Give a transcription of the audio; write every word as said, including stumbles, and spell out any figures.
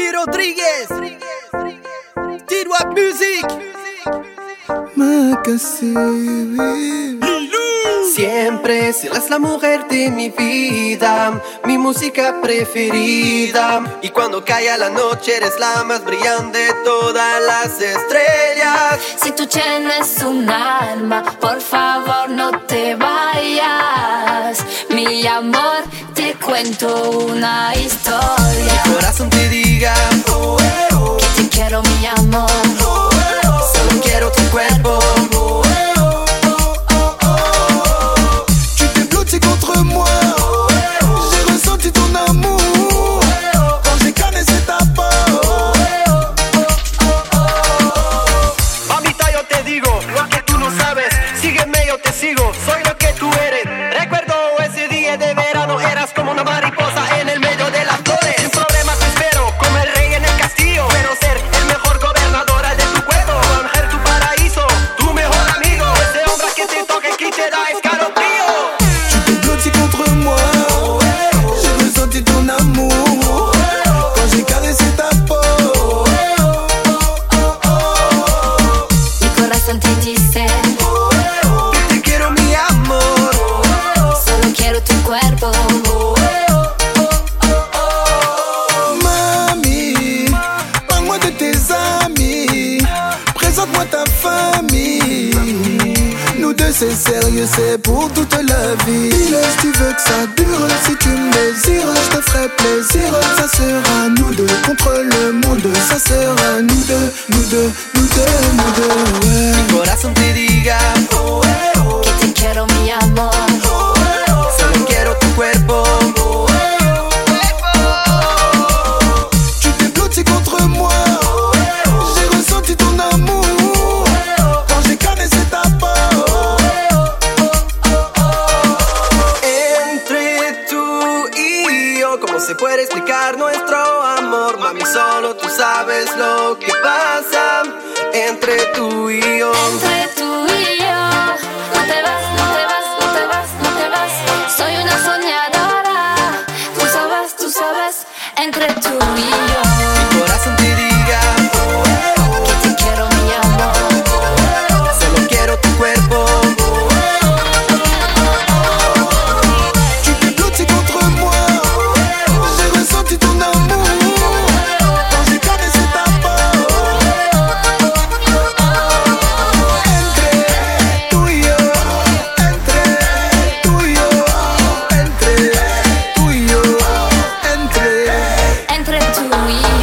Luis Rodríguez, T-Rock Music, Macassi. siempre serás la mujer de mi vida, mi música preferida. Y cuando caiga la noche eres la más brillante de todas las estrellas. Si tu cheno es un alma, por favor no te vayas. Mi amor, te cuento una historia. Mi corazón te diga oh, eh, oh, que te quiero, mi amor. Oh, eh, oh, solo quiero tu cuerpo. Oh, eh, oh, oh, oh, oh. Tu t'es blotti contre moi. Oh, eh, oh. J'ai ressenti ton amour. Oh, eh, oh. Quand j'ai caressé ta peau. Oh, eh, oh, oh, oh, oh. Mamita, yo te digo lo que tú no sabes. Sígueme, yo te sigo, soy lo que tú eres. Recuerdo ese día de verano, eras como una mariposa en el medio de las flores. Sin problemas te espero, como el rey en el castillo. Quiero ser el mejor gobernador de tu cuerpo. Mujer, tu paraíso, tu mejor amigo. Ese hombre que te toque, que te da escalofrío. Tu t'es blotti contre moi. Oh, eh, oh. J'ai ressenti ton amour. Oh, eh, oh. Quand j'ai caressé ta peau. Oh, eh, oh, oh, oh, oh. Mi corazón te dice, Oh, eh, oh. Que te quiero, mi amor. Oh, eh, oh. solo quiero tu cuerpo. Oh, eh, oh, oh, oh, oh. Mamie, parle-moi de tes amis. Présente-moi ta famille. Nous deux c'est sérieux, c'est pour toute la vie. Si tu veux que ça dure, si tu me désires, je te ferai plaisir. Ça sera nous deux contre le monde. Ça sera nous deux, nous deux, nous deux, nous deux, ouais. Mi corazón te diga oh, eh, oh. Que te quiero, mi amor. Oh, eh, oh. Solo quiero tu cuerpo. Oh, eh, oh. Tu t'es blotti contre moi. Oh, eh, oh. J'ai ressenti ton amour. Oh, eh, oh. Quand j'ai caressé ta peau. Oh, eh, oh, oh, oh, oh. Entre tú y yo, ¿cómo se puede explicar nuestro amor? Mami, solo tú sabes lo que pasa entre tú y yo. Entre tú y yo, no te vas, no te vas, no te vas, no te vas. Soy una soñadora, tú sabes, tú sabes. Entre tú y yo, Mi corazón te diga oh, eh, oh. que te quiero, mi amor. Oh, eh, oh. Solo quiero tu cuerpo. Oh, eh, oh. Tu t'es blotti contre moi. J'ai ressenti ton amour. Quand j'ai caressé ta peau. Entre tú y yo, entre tú y yo, entre tú y yo, entre Entre tú y yo.